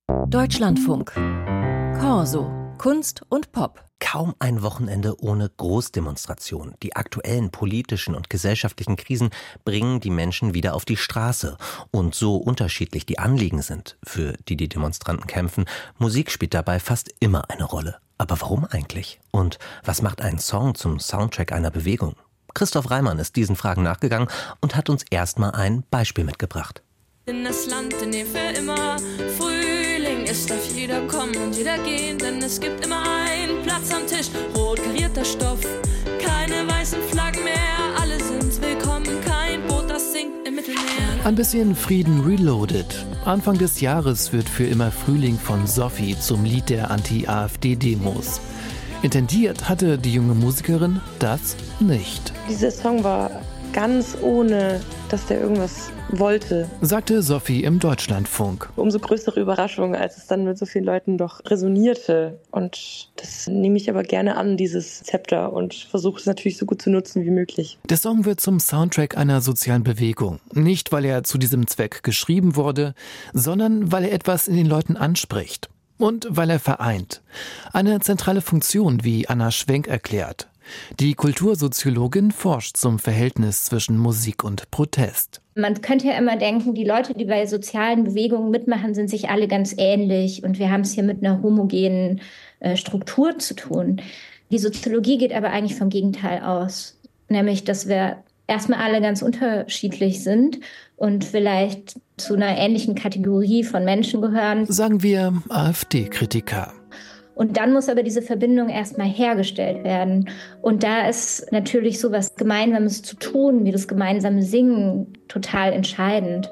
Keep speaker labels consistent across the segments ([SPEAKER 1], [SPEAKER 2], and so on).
[SPEAKER 1] Deutschlandfunk. Corso. Kunst und Pop.
[SPEAKER 2] Kaum ein Wochenende ohne Großdemonstrationen. Die aktuellen politischen und gesellschaftlichen Krisen bringen die Menschen wieder auf die Straße. Und so unterschiedlich die Anliegen sind, für die die Demonstranten kämpfen, Musik spielt dabei fast immer eine Rolle. Aber warum eigentlich? Und was macht ein Song zum Soundtrack einer Bewegung? Christoph Reimann ist diesen Fragen nachgegangen und hat uns erstmal ein Beispiel mitgebracht.
[SPEAKER 3] In das Land, in dem für immer Frühling ist, darf jeder kommen und jeder gehen, denn es gibt immer einen Platz am Tisch. Rot karierter Stoff, keine weißen Flaggen mehr, alle sind willkommen, kein Boot, das sinkt im Mittelmeer.
[SPEAKER 4] Ein bisschen Frieden reloaded. Anfang des Jahres wird für immer Frühling von Sophie zum Lied der Anti-AfD-Demos. Intendiert hatte die junge Musikerin das nicht.
[SPEAKER 5] Dieser Song war ganz ohne, dass der irgendwas wollte,
[SPEAKER 4] sagte Sophie im Deutschlandfunk.
[SPEAKER 5] Umso größere Überraschung, als es dann mit so vielen Leuten doch resonierte. Und das nehme ich aber gerne an, dieses Zepter, und versuche es natürlich so gut zu nutzen wie möglich.
[SPEAKER 4] Der Song wird zum Soundtrack einer sozialen Bewegung. Nicht, weil er zu diesem Zweck geschrieben wurde, sondern weil er etwas in den Leuten anspricht. Und weil er vereint. Eine zentrale Funktion, wie Anna Schwenk erklärt. Die Kultursoziologin forscht zum Verhältnis zwischen Musik und Protest.
[SPEAKER 6] Man könnte ja immer denken, die Leute, die bei sozialen Bewegungen mitmachen, sind sich alle ganz ähnlich und wir haben es hier mit einer homogenen Struktur zu tun. Die Soziologie geht aber eigentlich vom Gegenteil aus, nämlich, dass wir erstmal alle ganz unterschiedlich sind und vielleicht zu einer ähnlichen Kategorie von Menschen gehören.
[SPEAKER 4] Sagen wir AfD-Kritiker.
[SPEAKER 6] Und dann muss aber diese Verbindung erstmal hergestellt werden. Und da ist natürlich so was Gemeinsames zu tun, wie das gemeinsame Singen, total entscheidend.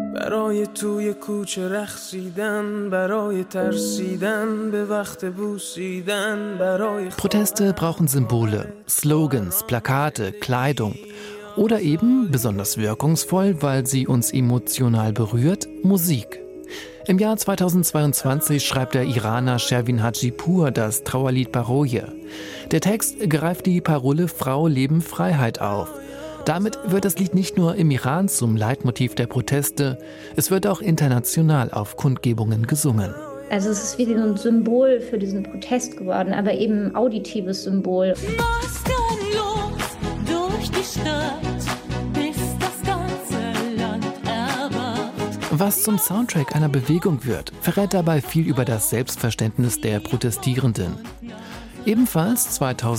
[SPEAKER 4] Proteste brauchen Symbole, Slogans, Plakate, Kleidung. Oder eben, besonders wirkungsvoll, weil sie uns emotional berührt, Musik. Im Jahr 2022 schreibt der Iraner Shervin Hajipur das Trauerlied Baroje. Der Text greift die Parole Frau, Leben, Freiheit auf. Damit wird das Lied nicht nur im Iran zum Leitmotiv der Proteste, es wird auch international auf Kundgebungen gesungen.
[SPEAKER 6] Also es ist wie so ein Symbol für diesen Protest geworden, aber eben ein auditives Symbol.
[SPEAKER 3] Was kann los durch die Stadt?
[SPEAKER 4] Was zum Soundtrack einer Bewegung wird, verrät dabei viel über das Selbstverständnis der Protestierenden. Ebenfalls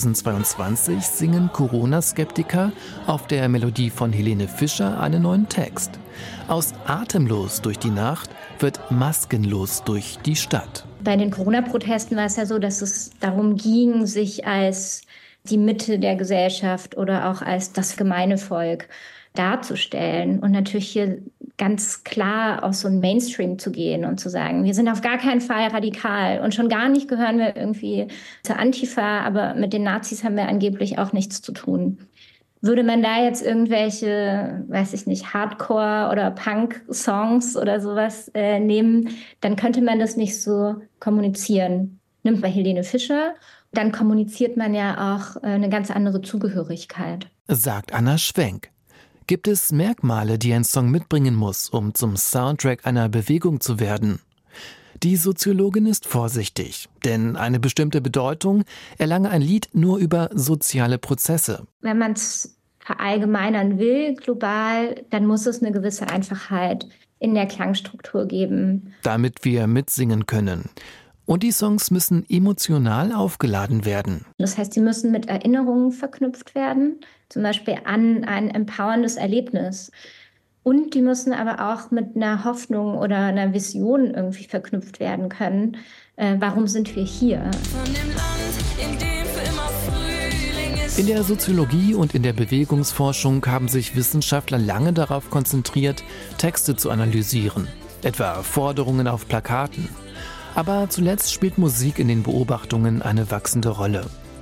[SPEAKER 4] 2022 singen Corona-Skeptiker auf der Melodie von Helene Fischer einen neuen Text. Aus Atemlos durch die Nacht wird maskenlos durch die Stadt.
[SPEAKER 6] Bei den Corona-Protesten war es ja so, dass es darum ging, sich als die Mitte der Gesellschaft oder auch als das gemeine Volk darzustellen und natürlich hier ganz klar aus so einem Mainstream zu gehen und zu sagen, wir sind auf gar keinen Fall radikal und schon gar nicht gehören wir irgendwie zur Antifa, aber mit den Nazis haben wir angeblich auch nichts zu tun. Würde man da jetzt irgendwelche, weiß ich nicht, Hardcore- oder Punk-Songs oder sowas nehmen, dann könnte man das nicht so kommunizieren. Nimmt man Helene Fischer, dann kommuniziert man ja auch eine ganz andere Zugehörigkeit.
[SPEAKER 4] Sagt Anna Schwenk. Gibt es Merkmale, die ein Song mitbringen muss, um zum Soundtrack einer Bewegung zu werden? Die Soziologin ist vorsichtig, denn eine bestimmte Bedeutung erlange ein Lied nur über soziale Prozesse.
[SPEAKER 6] Wenn man es verallgemeinern will, global, dann muss es eine gewisse Einfachheit in der Klangstruktur geben.
[SPEAKER 4] Damit wir mitsingen können. Und die Songs müssen emotional aufgeladen werden.
[SPEAKER 6] Das heißt, sie müssen mit Erinnerungen verknüpft werden, zum Beispiel an ein empowerndes Erlebnis. Und die müssen aber auch mit einer Hoffnung oder einer Vision irgendwie verknüpft werden können. Warum sind wir hier?
[SPEAKER 3] Von dem Land, in dem für immer Frühling ist.
[SPEAKER 4] In der Soziologie und in der Bewegungsforschung haben sich Wissenschaftler lange darauf konzentriert, Texte zu analysieren. Etwa Forderungen auf Plakaten. Aber zuletzt spielt Musik in den Beobachtungen eine wachsende Rolle.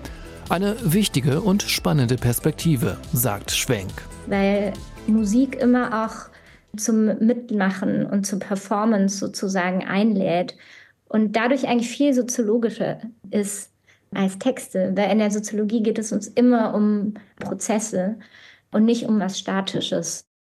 [SPEAKER 4] Eine wichtige und spannende Perspektive, sagt Schwenk.
[SPEAKER 6] Weil Musik immer auch zum Mitmachen und zur Performance sozusagen einlädt und dadurch eigentlich viel soziologischer ist als Texte. Weil in der Soziologie geht es uns immer um Prozesse und nicht um was Statisches.